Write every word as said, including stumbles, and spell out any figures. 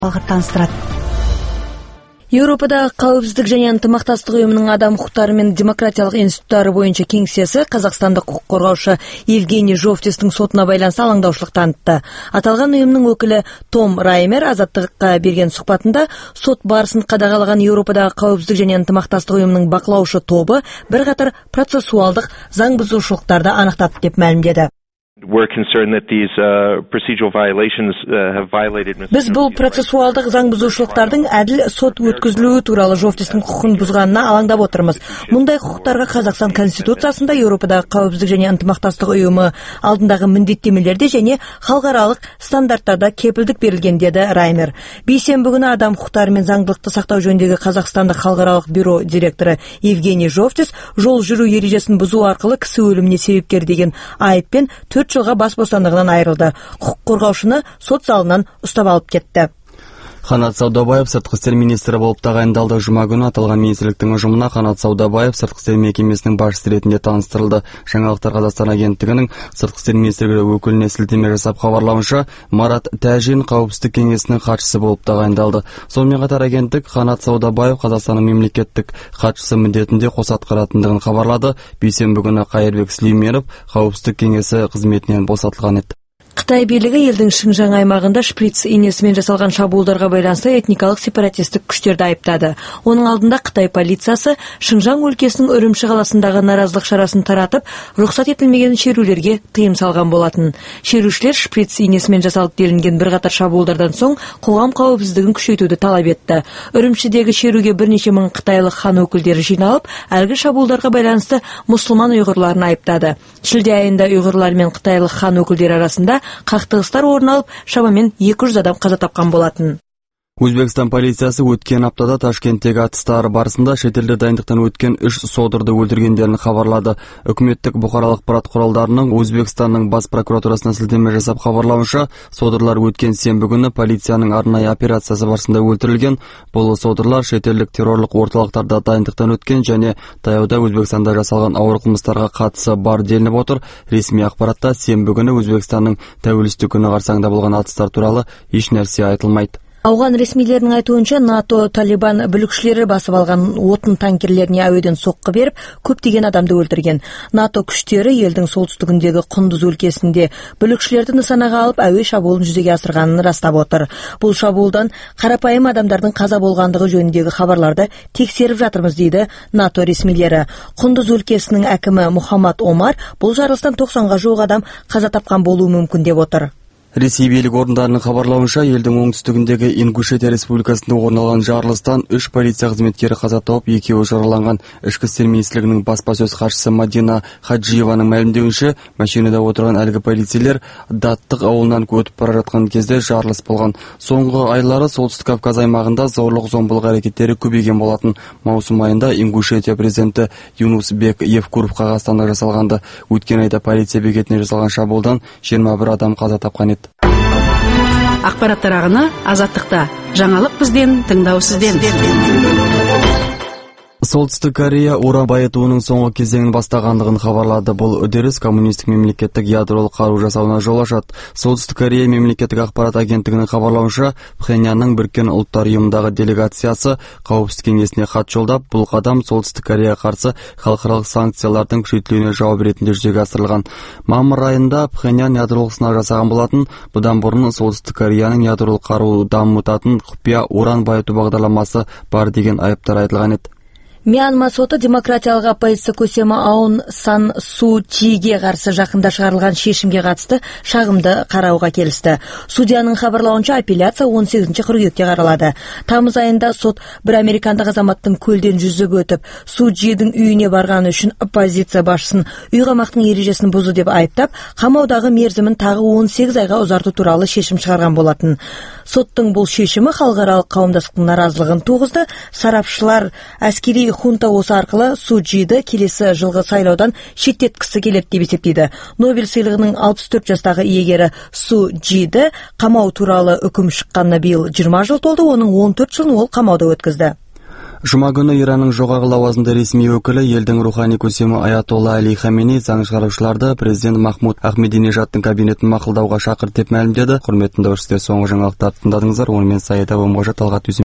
таныстырат. Европада қауіпсіздік және ынтымақтастық ұйымының адам құқықтары мен демократиялық институттары бойынша кеңсесі қазақстандық құқық қорғаушы Евгений Жовтистің сотына байланысты алаңдаушылық танытты. Аталған ұйымның өкілі Том Раймер азаттыққа берген сұхбатында сот барысын қадағалаған Европадағы қауіпсіздік және ынтымақтастық ұйымының бақылаушы тобы бірқатар процессуалдық заң бұзушылықтарды анықтады деп мәлімдеді. Біз бұл процессуалдық заң бұзушылықтардың әділ сот өткізілуі туралы Жовтистің құқығын бұзғанына алаңдап отырмыз. Мұндай құқықтарға Қазақстан Конституциясында, Европадағы қауіпсіздік және ынтымақтастық ұйымы алдындағы міндеттемелерде және халықаралық стандарттарда кепілдік берілген, деді Раймер. Бейсенбі күні адам құқықтары мен заңдылықты сақтау жөніндегі Қазақстандық халықаралық бюро директоры Евгений Жовтис жол жүру ережесін бұзу арқылы кісі өліміне себепкер деген айыппен төрт жылға бас бостандығынан айырылды. Құқық қорғаушыны сот залынан ұстап алып кетті. Қанат Саудабаев сыртқы істер министрі болып тағайындалды. Жұма күні аталған министрліктің ұжымына Қанат Саудабаев сыртқы істер мекемесінің басшысы ретінде таныстырылды. Жаңалықтар Қазақстан агенттігінің сыртқы істер министрлігі өкіліне сілтеме жасап хабарлауынша, Марат Тәжин қауіпсіздік кеңесінің хатшысы болып тағайындалды. Сонымен қатар агенттік Қанат Саудабаев Қазақстанның мемлекеттік хатшысы міндетінде қоса атқаратындығын хабарлады. Бейсенбі күні Қайырбек Сүлейменов қауіпсіздік кеңесі қызметінен босатылған еді. Қытай билігі елдің Шыңжаң аймағында шприц инесімен жасалған шабуылдарға байланысты этникалық сепаратистік күштерді айыптады. Оның алдында Қытай полициясы Шыңжаң өлкесінің Үрімші қаласындағы наразылық шарасын таратып, рұқсат етілмеген шерулерге тыйым салған болатын. Шерушілер шприц инесімен жасалып делінген бірқатар шабуылдардан соң қоғам қауіпсіздігін күшейтуді талап етті. Үрімшідегі шеруге бірнеше мың қытайлық хан өкілдері жиналып, әлгі шабуылдарға байланысты мұсылман ұйғырларын айыптады. Шілде айында ұйғырлар мен қытайлық хан өкілдері арасында қақтығыстар орын алып, шамамен екі жүз адам қаза тапқан болатын. Өзбекстан полициясы өткен аптада Ташкенттегі атыстар барысында шетелде дайындықтан өткен үш содырды өлтіргендерін хабарлады. Үкіметтік бұқаралық ақпарат құралдарының Өзбекстанның бас прокуратурасына сілтеме жасап хабарлауынша, содырлар өткен сенбі күні полицияның арнайы операциясы барысында өлтірілген. Бұл содырлар шетелдік террорлық орталықтарда дайындықтан өткен және таяуда Өзбекстанда жасалған ауыр қылмыстарға қатысы бар делініп отыр. Ресми ақпаратта сенбі күні Өзбекстанның тәуелсіздік күні қарсаңында болған атыстар туралы еш нәрсе айтылмайды. Ауған ресмилерінің айтуынша, НАТО Талибан бүлікшілері басып алған отын танкерлеріне әуеден соққы беріп, көптеген адамды өлтірген. НАТО күштері елдің солтүстігіндегі Құндыз өлкесінде бүлікшілерді нысанаға алып, әуе шабуылын жүзеге асырғанын растап отыр. Бұл шабуылдан қарапайым адамдардың қаза болғандығы жөніндегі хабарларды тексеріп жатырмыз, дейді НАТО ресмилері. Құндыз өлкесінің әкімі Мұхаммад Омар бұл жарылыстан тоқсанға жуық адам қаза тапқан болуы мүмкін деп отыр. Ресей билік орындарының хабарлауынша, елдің оңтүстігіндегі Ингушетия республикасында орын алған жарылыстан үш полиция қызметкері қаза тауып, екеуі жараланған. Ішкі істер министрлігінің баспасөз хатшысы Мадина Хаджиеваның мәлімдеуінше, машинада отырған әлгі полицейлер Даттық ауылынан өтіп бара жатқан кезде жарылыс болған. Соңғы айлары Солтүстік Кавказ аймағында зорлық-зомбылық әрекеттері көбейген болатын. Маусым айында Ингушетия президенті Юнус Бек Евкуров Қағазстанда жасалғанды. Өткен айда полиция бекетіне жасалған шабуылдан жиырма бір адам қаза тапқан еді. Ақпараттар ағыны Азаттықта. Жаңалық бізден, тыңдау сізден. Солтүстік Корея уран байытуының соңғы кезеңін бастағандығын хабарлады. Бұл үдеріс коммунистік мемлекеттік ядролық қару жасауына жол ашады. Солтүстік Корея мемлекеттік ақпарат агенттігінің хабарлауынша, Пхеньянның Біріккен ұлттар ұйымындағы делегациясы қауіпсіздік кеңесіне хат жолдап, бұл қадам Солтүстік Кореяға қарсы халықаралық санкциялардың күшейтілуіне жауап ретінде жүзеге асырылған. Мамыр айында Пхеньян ядролық сынақ жасаған болатын. Бұдан бұрын Солтүстік Кореяның ядролық қару дамытатын құпия уран байыту бағдарламасы бар деген айыптар айтылған еді. Мьянма соты демократиялық оппозиция көсемі Аун Сан Су Чиге қарсы жақында шығарылған шешімге қатысты шағымды қарауға келісті. Судьяның хабарлауынша, апелляция он сегізінші қыркүйекте қаралады. Тамыз айында сот бір американдық азаматтың көлден жүзіп өтіп, Су Чидің үйіне барғаны үшін оппозиция басшысын үй қамақтың ережесін бұзды деп айыптап, қамаудағы мерзімін тағы он сегіз айға ұзарту туралы шешім шығарған болатын. Соттың бұл шешімі халықаралық қауымдастықтың наразылығын туғызды. Сарапшылар әскери хунта осы арқылы Су Чиді келесі жылғы сайлаудан шеттеткісі келеді деп есептейді. Нобель сыйлығының алпыс төрт жастағы иегері Су Чиді қамау туралы үкім шыққанына биыл жиырма жыл толды. Оның он төрт жылын ол қамауда өткізді. Жұма күні Иранның жоғары лауазымды ресми өкілі елдің рухани көсемі Аятолла Али Хаменей заң шығарушыларды президент Махмуд Ахмединежадтың кабинетін мақұлдауға шақырды деп мәлімдеді. Құрметті тыңдаушылар, соңғы жаңалықтарды тыңдадыңыздар. Онымен Саида Бомғожа, Талғат